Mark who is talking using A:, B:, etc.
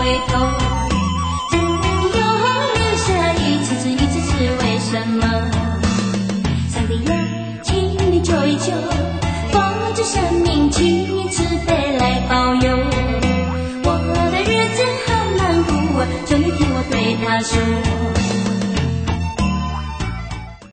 A: 回头。只有留下一次是为什么？上帝呀，请你救一救，放着生命，请你慈悲来保佑。我的日子好难过，求你听我对他说。